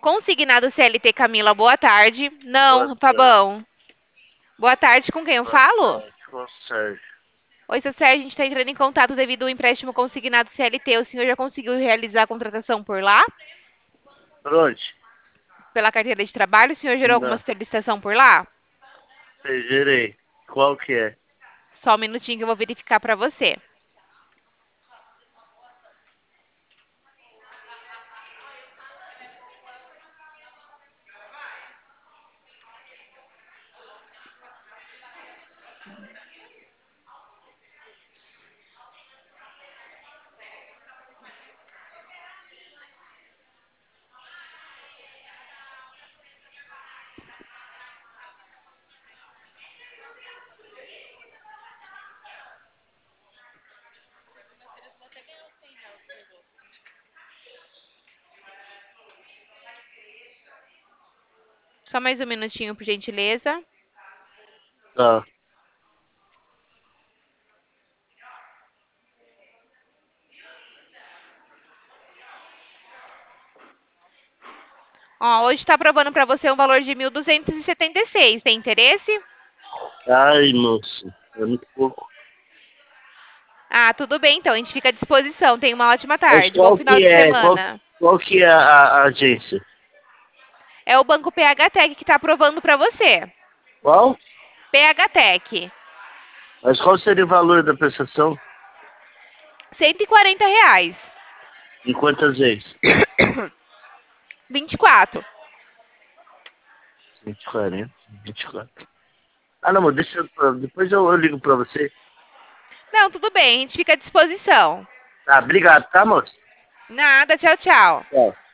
Consignado CLT Camila, boa tarde. Boa Não, tarde. Fabão. Boa tarde, com quem eu Boa falo? tarde, com o Sérgio. Oi, seu Sérgio, a gente está entrando em contato devido ao empréstimo consignado CLT. O senhor já conseguiu realizar a contratação por lá? Pronto. Pela carteira de trabalho? O senhor gerou alguma Não, solicitação por lá? gerei. Qual que é? Só um minutinho que eu vou verificar para você. Só mais um minutinho, por gentileza. Tá. Ó, hoje está aprovando para você um valor de 1.276. Tem interesse? Ai, moço. É muito pouco. Ah, tudo bem, então. A gente fica à disposição. Tenha uma ótima Mas tarde. Bom qual final que de é? Qual, semana. qual que é a agência? É o Banco PH Tech que está aprovando para você. Qual? PH Tech. Mas qual seria o valor da prestação? R$ 140. Em quantas vezes? 24. 140, 24. Ah, não, amor, deixa eu, depois eu ligo pra você. Não, tudo bem. A gente fica à disposição. Tá, obrigado, tá, moço? Nada. Tchau, tchau. Tchau.